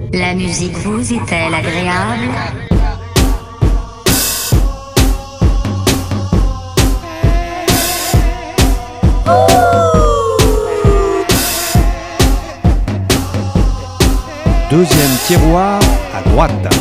La musique vous est-elle agréable? Deuxième tiroir à droite.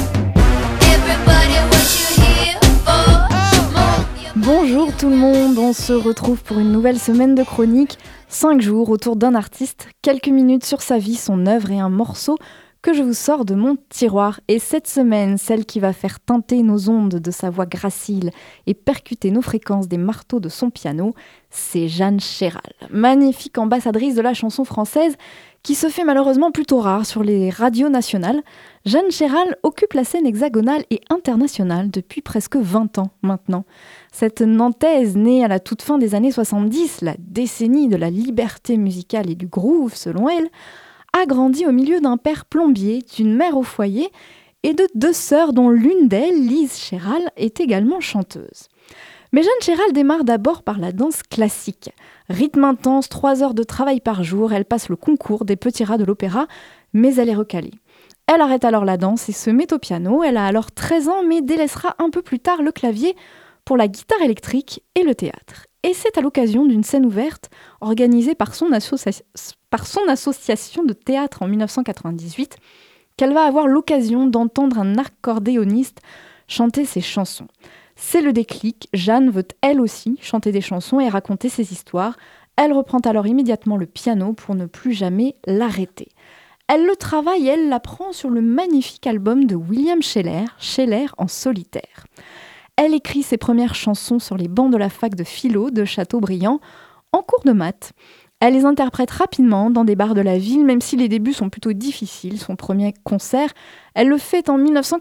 Bonjour tout le monde, on se retrouve pour une nouvelle semaine de chronique. 5 jours autour d'un artiste, quelques minutes sur sa vie, son œuvre et un morceau que je vous sors de mon tiroir. Et cette semaine, celle qui va faire teinter nos ondes de sa voix gracile et percuter nos fréquences des marteaux de son piano, c'est Jeanne Chéral, magnifique ambassadrice de la chanson française qui se fait malheureusement plutôt rare sur les radios nationales. Jeanne Chéral occupe la scène hexagonale et internationale depuis presque 20 ans maintenant. Cette Nantaise, née à la toute fin des années 70, la décennie de la liberté musicale et du groove selon elle, a grandi au milieu d'un père plombier, d'une mère au foyer et de 2 sœurs dont l'une d'elles, Lise Chéral, est également chanteuse. Mais Jeanne Chéral démarre d'abord par la danse classique. Rythme intense, 3 heures de travail par jour, elle passe le concours des petits rats de l'opéra, mais elle est recalée. Elle arrête alors la danse et se met au piano. Elle a alors 13 ans, mais délaissera un peu plus tard le clavier pour la guitare électrique et le théâtre. Et c'est à l'occasion d'une scène ouverte organisée par son association de théâtre en 1998 qu'elle va avoir l'occasion d'entendre un accordéoniste chanter ses chansons. C'est le déclic, Jeanne veut elle aussi chanter des chansons et raconter ses histoires. Elle reprend alors immédiatement le piano pour ne plus jamais l'arrêter. Elle le travaille et elle l'apprend sur le magnifique album de William Sheller, Sheller en solitaire. Elle écrit ses premières chansons sur les bancs de la fac de philo de Châteaubriand en cours de maths. Elle les interprète rapidement dans des bars de la ville, même si les débuts sont plutôt difficiles. Son premier concert, elle le fait en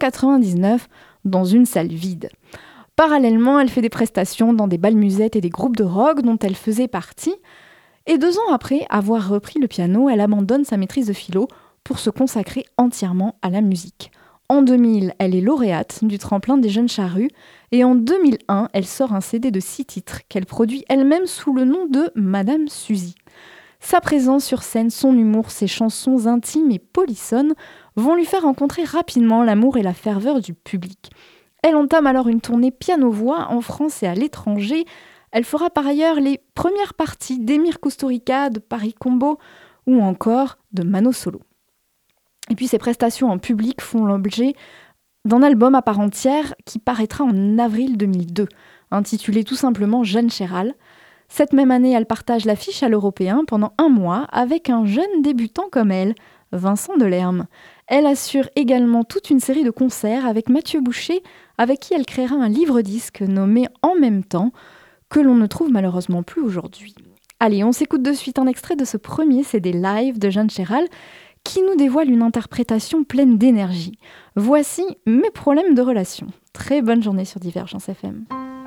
1999 dans une salle vide. Parallèlement, elle fait des prestations dans des bals musettes et des groupes de rock dont elle faisait partie. Et 2 ans après avoir repris le piano, elle abandonne sa maîtrise de philo pour se consacrer entièrement à la musique. En 2000, elle est lauréate du tremplin des Jeunes Charrues et en 2001, elle sort un CD de 6 titres qu'elle produit elle-même sous le nom de Madame Suzy. Sa présence sur scène, son humour, ses chansons intimes et polissonnes vont lui faire rencontrer rapidement l'amour et la ferveur du public. Elle entame alors une tournée piano-voix en France et à l'étranger. Elle fera par ailleurs les premières parties d'Émir Kusturica, de Paris Combo ou encore de Mano Solo. Et puis ses prestations en public font l'objet d'un album à part entière qui paraîtra en avril 2002, intitulé tout simplement Jeanne Chéral. Cette même année, elle partage l'affiche à l'Européen pendant 1 mois avec un jeune débutant comme elle, Vincent Delerme. Elle assure également toute une série de concerts avec Mathieu Boucher, avec qui elle créera un livre-disque nommé En même temps, que l'on ne trouve malheureusement plus aujourd'hui. Allez, on s'écoute de suite un extrait de ce premier CD live de Jeanne Chéral qui nous dévoile une interprétation pleine d'énergie. Voici Mes problèmes de relation. Très bonne journée sur Divergence FM.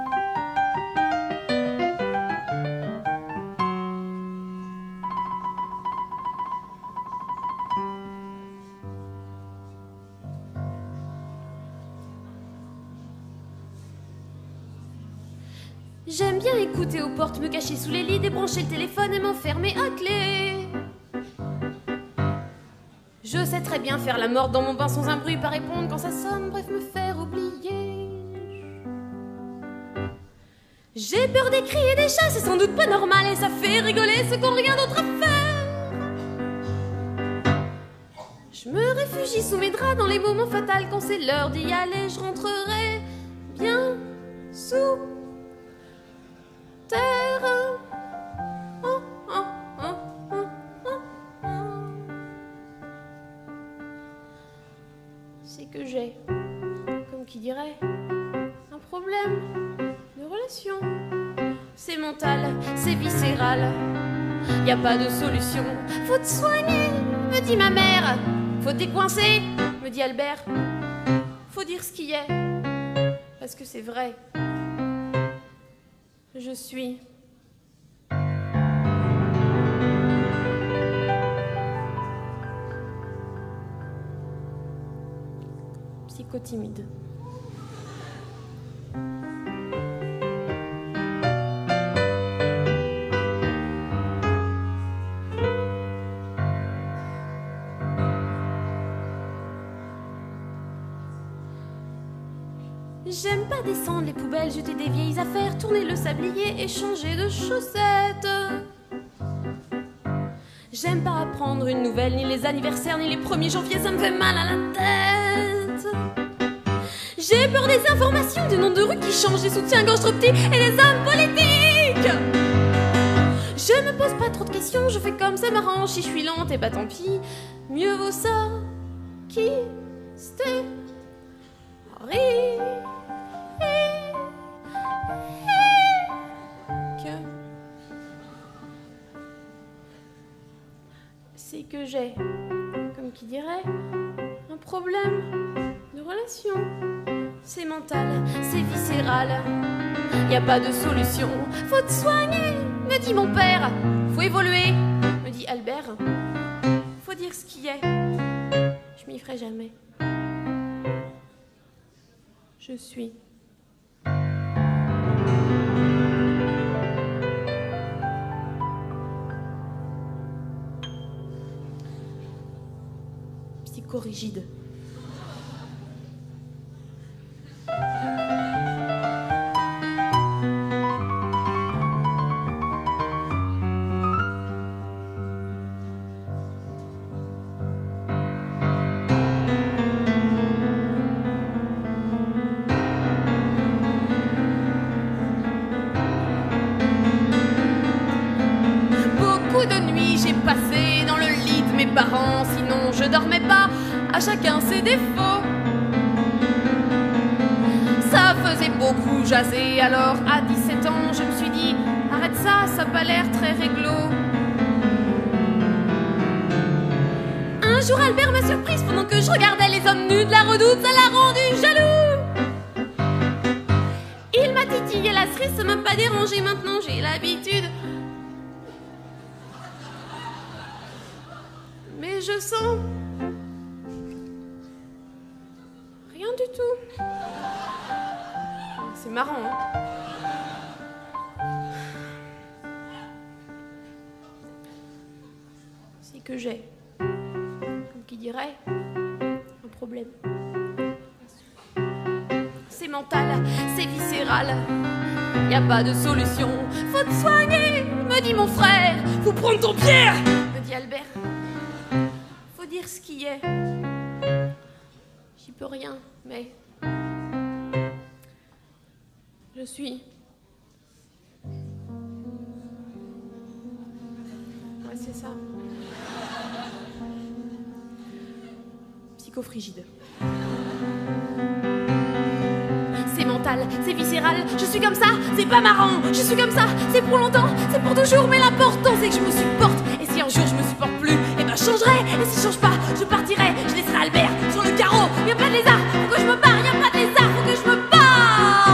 J'aime bien écouter aux portes, me cacher sous les lits, débrancher le téléphone et m'enfermer à clé. Je sais très bien faire la morte dans mon bain sans un bruit, pas répondre quand ça sonne, bref me faire oublier. J'ai peur des cris et des chats, c'est sans doute pas normal et ça fait rigoler ceux qui n'ont rien d'autre à faire. Je me réfugie sous mes draps dans les moments fatals, quand c'est l'heure d'y aller, je rentrerai bien sous terre. Oh, oh, oh, oh, oh, oh. C'est que j'ai, comme qui dirait, un problème de relation. C'est mental, c'est viscéral, y a pas de solution. Faut te soigner, me dit ma mère. Faut décoincer, me dit Albert. Faut dire ce qui est, parce que c'est vrai. Je suis psychotimide. J'aime pas descendre les poubelles, jeter des vieilles affaires, tourner le sablier et changer de chaussettes. J'aime pas apprendre une nouvelle, ni les anniversaires, ni les 1er janvier, ça me fait mal à la tête. J'ai peur des informations, des noms de rues qui changent, des soutiens-gorge trop petits et des hommes politiques. Je me pose pas trop de questions, je fais comme ça m'arrange. Si je suis lente, et bah tant pis, mieux vaut ça qui c'était c'est que j'ai, comme qui dirait, un problème de relation. C'est mental, c'est viscéral, y a pas de solution. Faut te soigner, me dit mon père. Faut évoluer, me dit Albert. Faut dire ce qui est, je m'y ferai jamais. Je suis. Psychorigide. Parents, sinon je dormais pas, à chacun ses défauts. Ça faisait beaucoup jaser, alors à 17 ans je me suis dit arrête ça, ça a pas l'air très réglo. Un jour Albert m'a surprise pendant que je regardais les hommes nus de la Redoute, ça l'a rendu jaloux. Il m'a titillé la cerise, ça m'a pas dérangé, maintenant j'ai l'habitude. Mais je sens rien du tout. C'est marrant, hein. C'est que j'ai, comme qui dirait, un problème. C'est mental, c'est viscéral, y a pas de solution. Faut te soigner, me dit mon frère. Faut prendre ton Pierre, me dit Albert. Dire ce qui est, j'y peux rien, mais je suis. Ouais, c'est ça. Psychofrigide. C'est mental, c'est viscéral, je suis comme ça, c'est pas marrant, je suis comme ça, c'est pour longtemps, c'est pour toujours, mais l'important c'est que je me supporte. Et si un jour je me supporte plus, eh ben je changerai, et si je change pas, je partirai, je laisserai Albert sur le carreau. Y'a pas de lézard, faut que je me barre, y'a pas de lézard, faut que je me barre.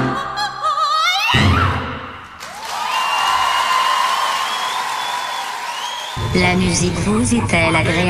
La musique vous est-elle agréable ?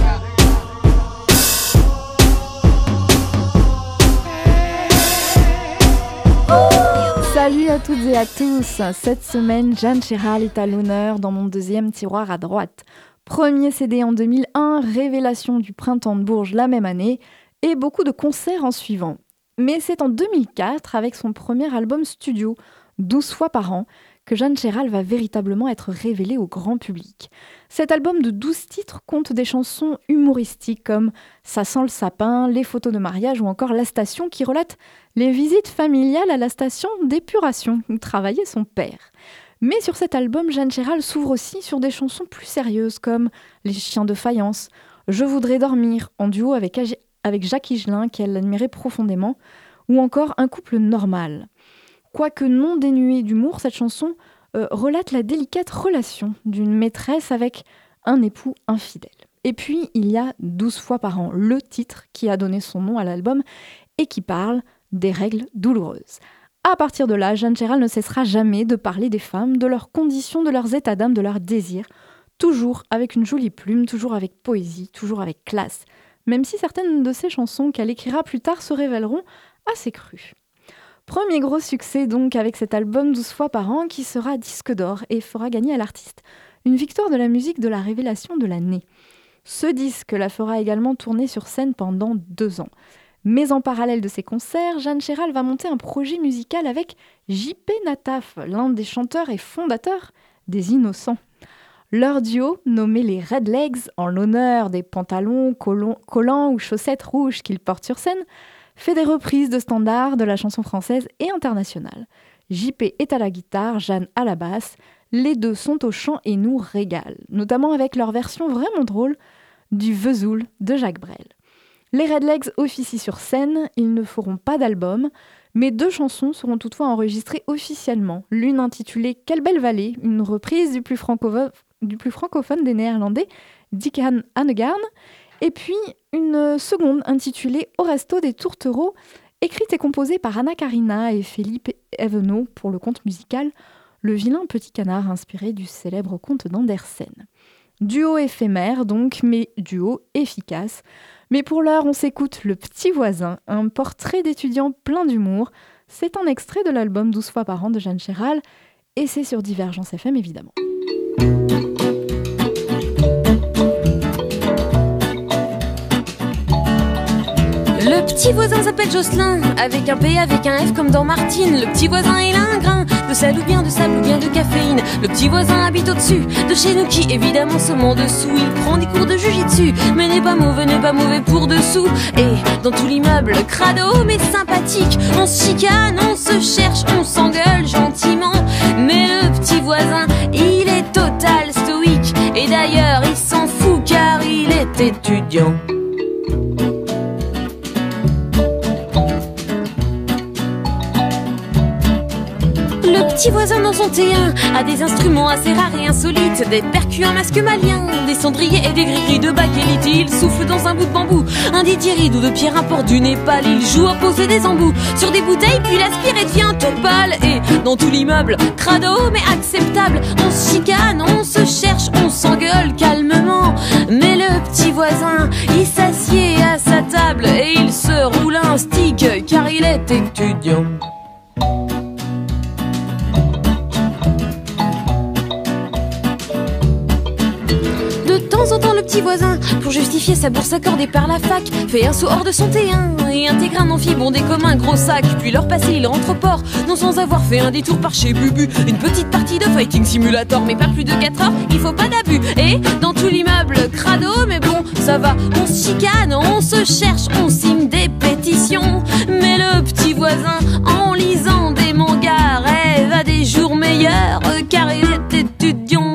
Salut à toutes et à tous. Cette semaine, Jeanne Chéral est à l'honneur dans mon deuxième tiroir à droite. Premier CD en 2001, révélation du Printemps de Bourges la même année, et beaucoup de concerts en suivant. Mais c'est en 2004, avec son premier album studio, 12 fois par an, que Jeanne Chéral va véritablement être révélée au grand public. Cet album de 12 titres compte des chansons humoristiques comme « Ça sent le sapin », « Les photos de mariage » ou encore « La station » qui relate les visites familiales à la station d'épuration où travaillait son père. Mais sur cet album, Jeanne Chéral s'ouvre aussi sur des chansons plus sérieuses comme « Les chiens de faïence »,« Je voudrais dormir » en duo avec Jacques Higelin qu'elle admirait profondément, ou encore « Un couple normal ». Quoique non dénuée d'humour, cette chanson relate la délicate relation d'une maîtresse avec un époux infidèle. Et puis, il y a 12 fois par an, le titre qui a donné son nom à l'album et qui parle des règles douloureuses. À partir de là, Jeanne Chéral ne cessera jamais de parler des femmes, de leurs conditions, de leurs états d'âme, de leurs désirs, toujours avec une jolie plume, toujours avec poésie, toujours avec classe, même si certaines de ses chansons qu'elle écrira plus tard se révéleront assez crues. Premier gros succès donc avec cet album 12 fois par an qui sera disque d'or et fera gagner à l'artiste une victoire de la musique de la révélation de l'année. Ce disque la fera également tourner sur scène pendant 2 ans. Mais en parallèle de ses concerts, Jeanne Chéral va monter un projet musical avec J.P. Nataf, l'un des chanteurs et fondateurs des Innocents. Leur duo, nommé les Red Legs, en l'honneur des pantalons, collants ou chaussettes rouges qu'ils portent sur scène, fait des reprises de standards de la chanson française et internationale. JP est à la guitare, Jeanne à la basse. Les deux sont au chant et nous régalent, notamment avec leur version vraiment drôle du Vesoul de Jacques Brel. Les Red Legs officient sur scène, ils ne feront pas d'album, mais 2 chansons seront toutefois enregistrées officiellement. L'une intitulée Quelle belle vallée, une reprise du plus francophone des Néerlandais, Dick Hannegarn, et puis une seconde intitulée Au resto des tourtereaux, écrite et composée par Anna Karina et Philippe Evenot pour le conte musical Le vilain petit canard, inspiré du célèbre conte d'Andersen. Duo éphémère donc, mais duo efficace. Mais pour l'heure, on s'écoute Le Petit Voisin, un portrait d'étudiant plein d'humour. C'est un extrait de l'album 12 fois par an de Jeanne Chéral, et c'est sur Divergence FM évidemment. Le petit voisin s'appelle Jocelyn, avec un P, avec un F comme dans Martine. Le petit voisin il a un grain de sel ou bien de sable ou bien de caféine. Le petit voisin habite au-dessus de chez nous qui évidemment sommes en dessous. Il prend des cours de jujitsu, mais n'est pas mauvais pour dessous. Et dans tout l'immeuble, crado mais sympathique, on se chicane, on se cherche, on s'engueule gentiment. Mais le petit voisin, il est total stoïque, et d'ailleurs il s'en fout car il est étudiant. Le petit voisin dans son T1 a des instruments assez rares et insolites, des percus, un masque malien, des cendriers et des gris-gris de bakélite. Il souffle dans un bout de bambou, un didgeridoo ou de pierre import du Népal. Il joue à poser des embouts sur des bouteilles, puis l'aspire et devient tout pâle. Et dans tout l'immeuble, crado mais acceptable, on se chicane, on se cherche, on s'engueule calmement. Mais le petit voisin, il s'assied à sa table et il se roule un stick car il est étudiant. De temps en temps, le petit voisin, pour justifier sa bourse accordée par la fac, fait un saut hors de son T1 et intègre un amphi bondé comme un gros sac. Puis l'heure passée, il rentre au port, non sans avoir fait un détour par chez Bubu. Une petite partie de fighting simulator, mais pas plus de 4 heures, il faut pas d'abus. Et dans tout l'immeuble, crado, mais bon, ça va, on se chicane, on se cherche, on signe des pétitions. Mais le petit voisin, en lisant des mangas, rêve à des jours meilleurs, car il est étudiant.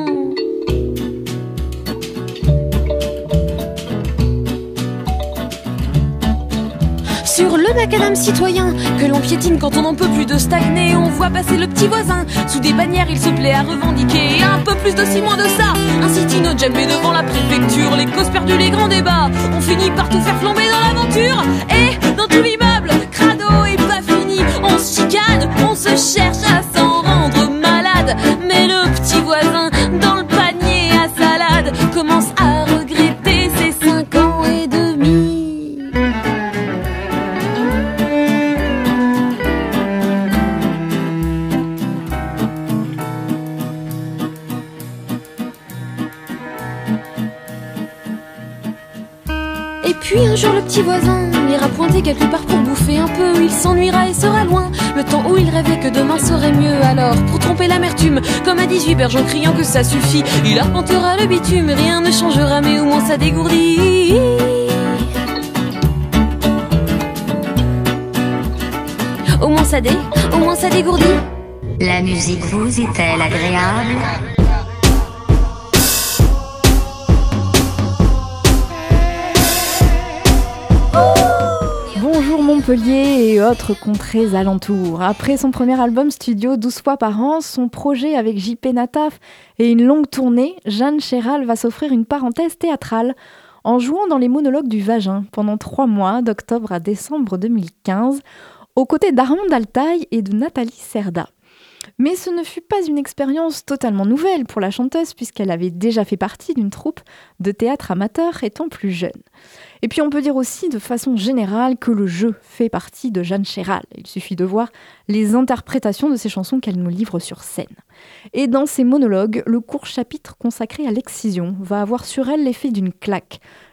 Sur le macadam citoyen que l'on piétine quand on n'en peut plus de stagner, on voit passer le petit voisin. Sous des bannières, il se plaît à revendiquer un peu plus de 6 mois de ça. Un sit-in au djembé devant la préfecture, les causes perdues, les grands débats. On finit par tout faire flamber dans l'aventure. Et dans tout l'immeuble, crado et pas fini, on se chicane, on se cherche à s'en rendre malade. Mais le petit voisin, dans le panier à salade, commence à regretter ses 5 ans et demi. Et puis un jour le petit voisin ira pointer quelque part pour bouffer un peu. Il s'ennuiera et sera loin, le temps où il rêvait que demain serait mieux. Alors pour tromper l'amertume, comme à 18 berges en criant que ça suffit, il arpentera le bitume, rien ne changera mais au moins ça dégourdit. Au moins ça dégourdit. La musique vous est-elle agréable ? Bonjour Montpellier et autres contrées alentours. Après son premier album studio 12 fois par an, son projet avec J.P. Nataf et une longue tournée, Jeanne Chéral va s'offrir une parenthèse théâtrale en jouant dans les monologues du Vagin pendant 3 mois, d'octobre à décembre 2015, aux côtés d'Armand Altaï et de Nathalie Cerda. Mais ce ne fut pas une expérience totalement nouvelle pour la chanteuse puisqu'elle avait déjà fait partie d'une troupe de théâtre amateur étant plus jeune. Et puis on peut dire aussi de façon générale que le jeu fait partie de Jeanne Chéral. Il suffit de voir les interprétations de ses chansons qu'elle nous livre sur scène. Et dans ses monologues, le court chapitre consacré à l'excision va avoir sur elle l'effet d'une claque.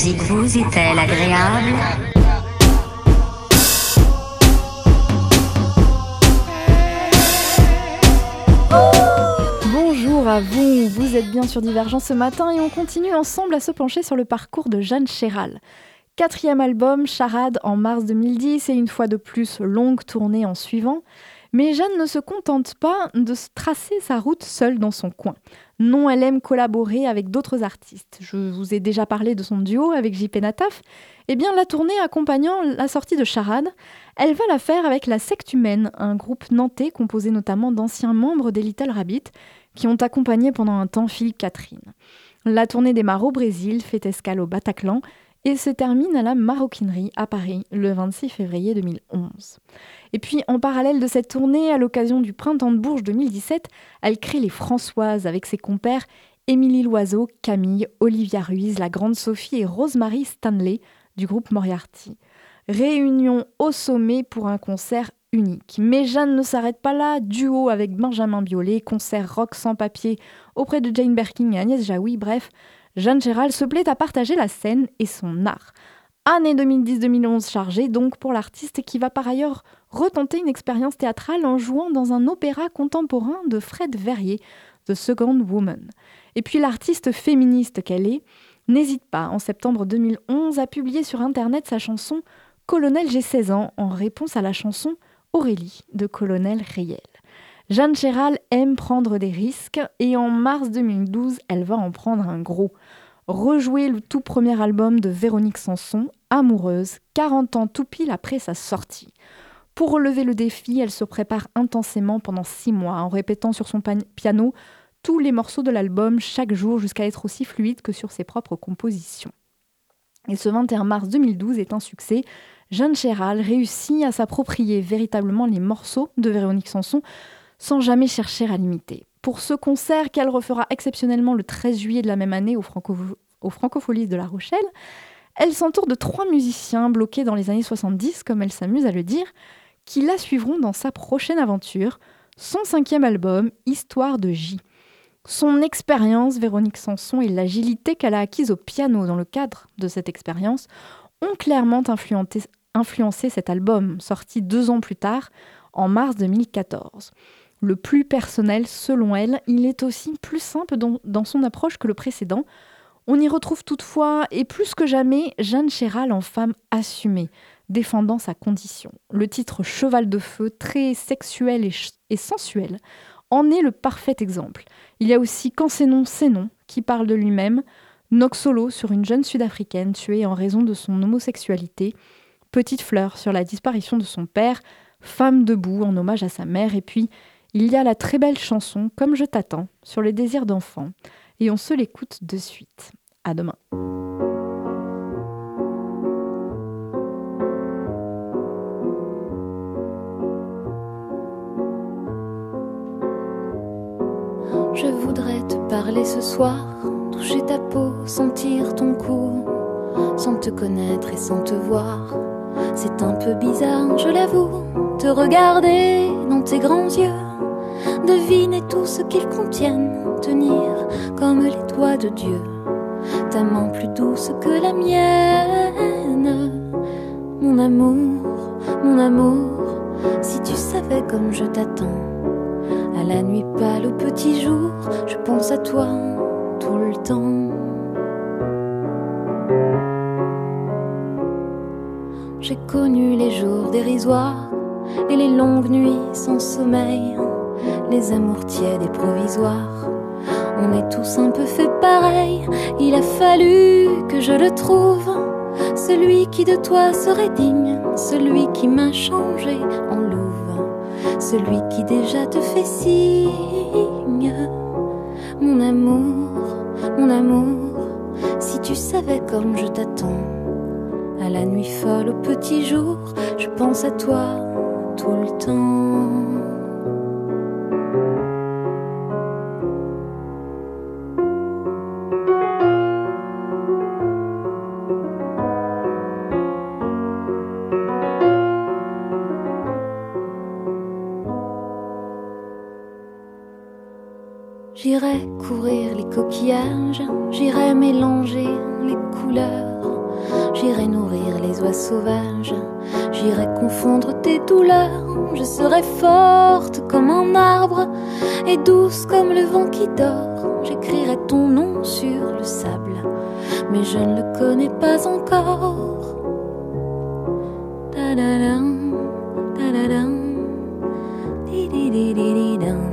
musique vous est-elle agréable? Bonjour à vous, vous êtes bien sur Divergence ce matin et on continue ensemble à se pencher sur le parcours de Jeanne Chéral. 4e album, Charade en mars 2010 et une fois de plus longue tournée en suivant. Mais Jeanne ne se contente pas de tracer sa route seule dans son coin. Non, elle aime collaborer avec d'autres artistes. Je vous ai déjà parlé de son duo avec JP Nataf. Eh bien, la tournée accompagnant la sortie de Charade, elle va la faire avec la Secte Humaine, un groupe nantais composé notamment d'anciens membres des Little Rabbit qui ont accompagné pendant un temps Philippe Catherine. La tournée démarre au Brésil, fait escale au Bataclan et se termine à la Maroquinerie à Paris le 26 février 2011. Et puis, en parallèle de cette tournée, à l'occasion du Printemps de Bourges 2017, elle crée les Françoises avec ses compères Émilie Loiseau, Camille, Olivia Ruiz, la Grande Sophie et Rosemary Stanley du groupe Moriarty. Réunion au sommet pour un concert unique. Mais Jeanne ne s'arrête pas là, duo avec Benjamin Biolay, concert rock sans papier auprès de Jane Birkin et Agnès Jaoui, bref, Jeanne Chéral se plaît à partager la scène et son art. Année 2010-2011 chargée donc pour l'artiste qui va par ailleurs retenter une expérience théâtrale en jouant dans un opéra contemporain de Fred Verrier, The Second Woman. Et puis l'artiste féministe qu'elle est n'hésite pas, en septembre 2011, à publier sur Internet sa chanson « Colonel, j'ai 16 ans » en réponse à la chanson « Aurélie » de Colonel Riel. Jeanne Chéral aime prendre des risques et en mars 2012, elle va en prendre un gros. Rejouer le tout premier album de Véronique Sanson, Amoureuse, 40 ans tout pile après sa sortie. Pour relever le défi, elle se prépare intensément pendant 6 mois en répétant sur son piano tous les morceaux de l'album chaque jour jusqu'à être aussi fluide que sur ses propres compositions. Et ce 21 mars 2012 est un succès. Jeanne Chéral réussit à s'approprier véritablement les morceaux de Véronique Sanson sans jamais chercher à l'imiter. Pour ce concert qu'elle refera exceptionnellement le 13 juillet de la même année au Francofolies de La Rochelle, elle s'entoure de 3 musiciens bloqués dans les années 70, comme elle s'amuse à le dire, qui la suivront dans sa prochaine aventure, son 5e album, Histoire de J. Son expérience, Véronique Sanson, et l'agilité qu'elle a acquise au piano dans le cadre de cette expérience ont clairement influencé cet album, sorti 2 ans plus tard, en mars 2014. Le plus personnel, selon elle, il est aussi plus simple dans son approche que le précédent. On y retrouve toutefois, et plus que jamais, Jeanne Chéral en femme assumée, défendant sa condition. Le titre Cheval de feu, très sexuel et sensuel, en est le parfait exemple. Il y a aussi Quand c'est non, qui parle de lui-même, Nox Solo sur une jeune sud-africaine tuée en raison de son homosexualité, Petite fleur sur la disparition de son père, Femme debout en hommage à sa mère, et puis il y a la très belle chanson Comme je t'attends sur les désirs d'enfant. Et on se l'écoute de suite. À demain. Je voudrais te parler ce soir, toucher ta peau, sentir ton cou, sans te connaître et sans te voir. C'est un peu bizarre, je l'avoue, te regarder dans tes grands yeux, deviner tout ce qu'ils contiennent, tenir comme les doigts de Dieu, ta main plus douce que la mienne. Mon amour, si tu savais comme je t'attends, à la nuit pâle, au petit jour, je pense à toi tout le temps. J'ai connu les jours dérisoires et les longues nuits sans sommeil, les amours tièdes et provisoires. On est tous un peu fait pareil. Il a fallu que je le trouve, celui qui de toi serait digne, celui qui m'a changé en louve, celui qui déjà te fait signe. Mon amour, si tu savais comme je t'attends, à la nuit folle, au petit jour, je pense à toi tout le temps. J'irai courir les coquillages, j'irai mélanger les couleurs, j'irai nourrir les oies sauvages, j'irai confondre tes douleurs. Je serai forte comme un arbre et douce comme le vent qui dort. J'écrirai ton nom sur le sable, mais je ne le connais pas encore. Ta-da-dam, ta-da-dam, di-di-di-di-di-dam.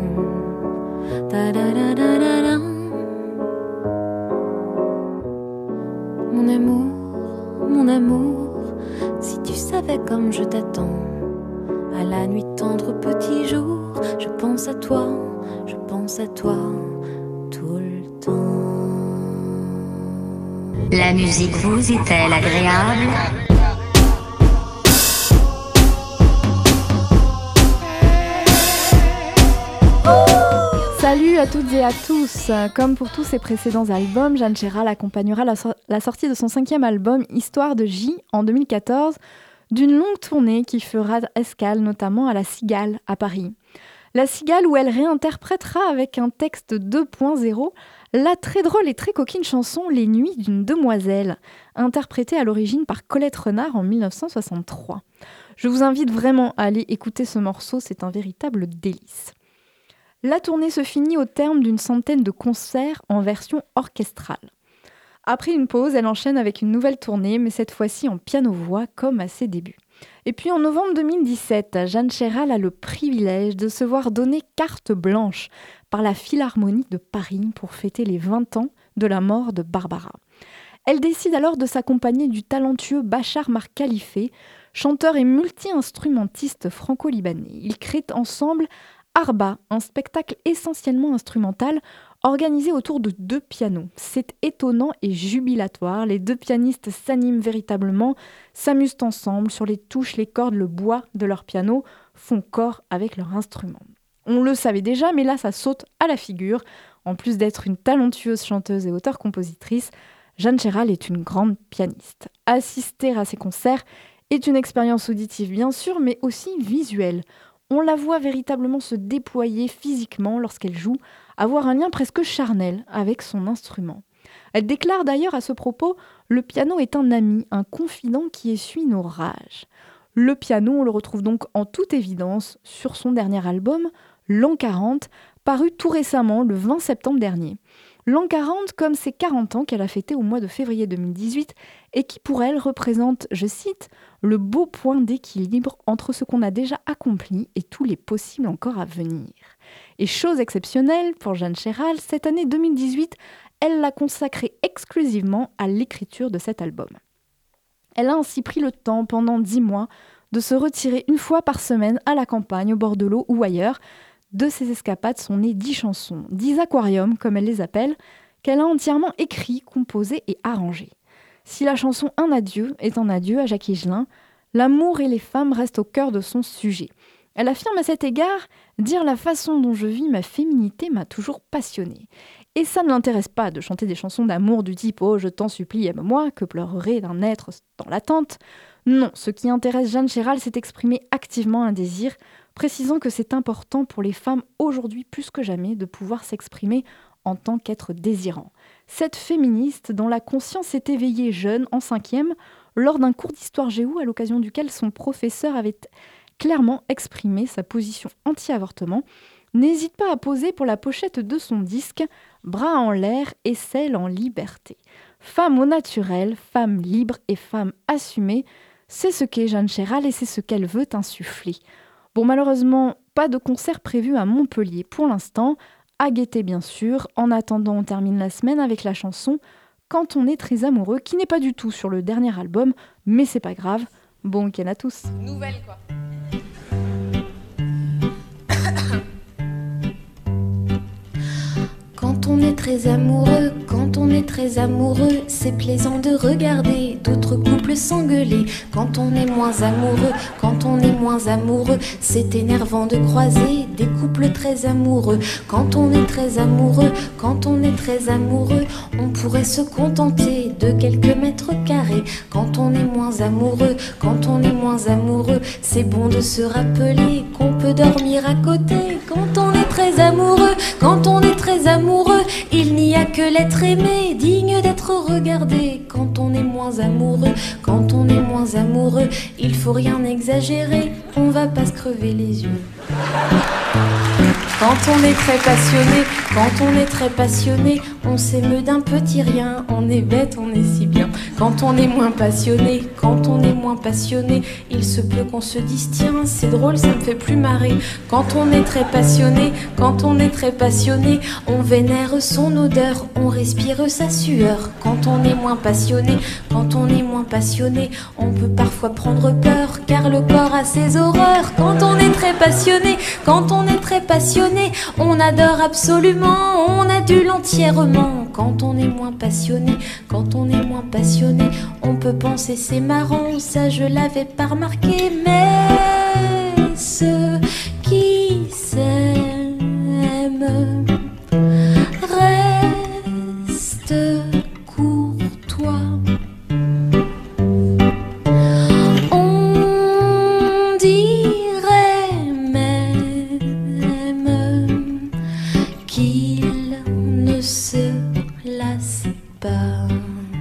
Mon amour, si tu savais comme je t'attends, à la nuit tendre au petit jour, je pense à toi tout le temps. La musique vous est-elle agréable? Salut à toutes et à tous. Comme pour tous ses précédents albums, Jeanne Chéral accompagnera la sortie de son 5e album Histoire de J en 2014 d'une longue tournée qui fera escale notamment à la Cigale à Paris. La Cigale où elle réinterprétera avec un texte 2.0 la très drôle et très coquine chanson Les Nuits d'une demoiselle, interprétée à l'origine par Colette Renard en 1963. Je vous invite vraiment à aller écouter ce morceau, c'est un véritable délice. La tournée se finit au terme d'une centaine de concerts en version orchestrale. Après une pause, elle enchaîne avec une nouvelle tournée, mais cette fois-ci en piano-voix comme à ses débuts. Et puis en novembre 2017, Jeanne Chéral a le privilège de se voir donner carte blanche par la Philharmonie de Paris pour fêter les 20 ans de la mort de Barbara. Elle décide alors de s'accompagner du talentueux Bachar Mar Khalife, chanteur et multi-instrumentiste franco-libanais. Ils créent ensemble Arba, un spectacle essentiellement instrumental organisé autour de 2 pianos. C'est étonnant et jubilatoire, les 2 pianistes s'animent véritablement, s'amusent ensemble sur les touches, les cordes, le bois de leur piano, font corps avec leur instrument. On le savait déjà, mais là ça saute à la figure. En plus d'être une talentueuse chanteuse et auteure-compositrice, Jeanne Chéral est une grande pianiste. Assister à ses concerts est une expérience auditive bien sûr, mais aussi visuelle. On la voit véritablement se déployer physiquement lorsqu'elle joue, avoir un lien presque charnel avec son instrument. Elle déclare d'ailleurs à ce propos « Le piano est un ami, un confident qui essuie nos rages ». Le piano, on le retrouve donc en toute évidence sur son dernier album, L'An 40, paru tout récemment, le 20 septembre dernier. L'An 40 comme ses 40 ans qu'elle a fêté au mois de février 2018 et qui pour elle représente, je cite, « le beau point d'équilibre entre ce qu'on a déjà accompli et tous les possibles encore à venir ». Et chose exceptionnelle pour Jeanne Chéral, cette année 2018, elle l'a consacrée exclusivement à l'écriture de cet album. Elle a ainsi pris le temps pendant 10 mois de se retirer une fois par semaine à la campagne, au bord de l'eau ou ailleurs. De ces escapades sont nées 10 chansons, 10 aquariums comme elle les appelle, qu'elle a entièrement écrits, composés et arrangés. Si la chanson Un adieu est un adieu à Jacques Higelin, l'amour et les femmes restent au cœur de son sujet. Elle affirme à cet égard « Dire la façon dont je vis ma féminité m'a toujours passionnée. Et ça ne l'intéresse pas de chanter des chansons d'amour du type « Oh, je t'en supplie, aime-moi, que pleurerait d'un être dans l'attente ». Non, ce qui intéresse Jeanne Chéral, c'est exprimer activement un désir, précisant que c'est important pour les femmes aujourd'hui plus que jamais de pouvoir s'exprimer en tant qu'être désirant. Cette féministe, dont la conscience s'est éveillée jeune, en 5e, lors d'un cours d'histoire géo à l'occasion duquel son professeur avait clairement exprimé sa position anti-avortement, n'hésite pas à poser pour la pochette de son disque « Bras en l'air et celle en liberté ». Femme au naturel, femme libre et femme assumée, c'est ce qu'est Jeanne Chéral et c'est ce qu'elle veut insuffler. Bon, malheureusement, pas de concert prévu à Montpellier pour l'instant, à guetter bien sûr. En attendant, on termine la semaine avec la chanson « Quand on est très amoureux » qui n'est pas du tout sur le dernier album, mais c'est pas grave. Bon week-end à tous. Nouvelle quoi. Quand on est très amoureux, c'est plaisant de regarder d'autres couples s'engueuler. Quand on est moins amoureux, c'est énervant de croiser des couples très amoureux. Quand on est très amoureux, on pourrait se contenter de quelques mètres carrés. Quand on est moins amoureux, c'est bon de se rappeler qu'on peut dormir à côté. Quand on est très amoureux, très amoureux, il n'y a que l'être aimé, digne d'être regardé. Quand on est moins amoureux, quand on est moins amoureux, il faut rien exagérer, on va pas se crever les yeux. Quand on est très passionné, quand on est très passionné, on s'émeut d'un petit rien, on est bête, on est si bien. Quand on est moins passionné, quand on est moins passionné, il se peut qu'on se dise tiens, c'est drôle, ça me fait plus marrer. Quand on est très passionné, quand on est très passionné, on vénère son odeur, on respire sa sueur. Quand on est moins passionné, quand on est moins passionné, on peut parfois prendre peur, car le corps a ses horreurs. Quand on est très passionné, quand on est très passionné, on adore absolument, on adule entièrement. Quand on est moins passionné, quand on est moins passionné, on peut penser c'est marrant, ça je l'avais pas remarqué. Mais ceux qui s'aiment restent courtois. On dirait même qu'ils ne se lassent pas.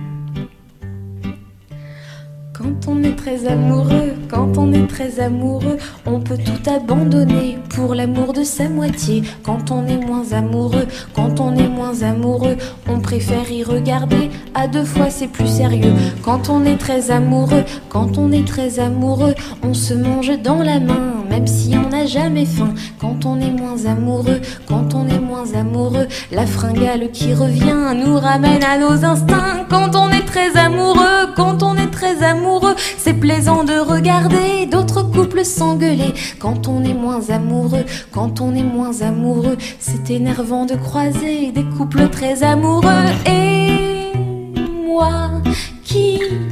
Quand on est très amoureux, quand on est très amoureux, on peut tout abandonner pour l'amour de sa moitié. Quand on est moins amoureux, quand on est moins amoureux, on préfère y regarder, à deux fois c'est plus sérieux. Quand on est très amoureux, quand on est très amoureux, on se mange dans la main, même si on n'a jamais faim. Quand on est moins amoureux, quand on est moins amoureux, la fringale qui revient nous ramène à nos instincts. Quand on est très amoureux, quand on est très amoureux, c'est plaisant de regarder d'autres couples s'engueuler. Quand on est moins amoureux, quand on est moins amoureux, c'est énervant de croiser des couples très amoureux. Et moi qui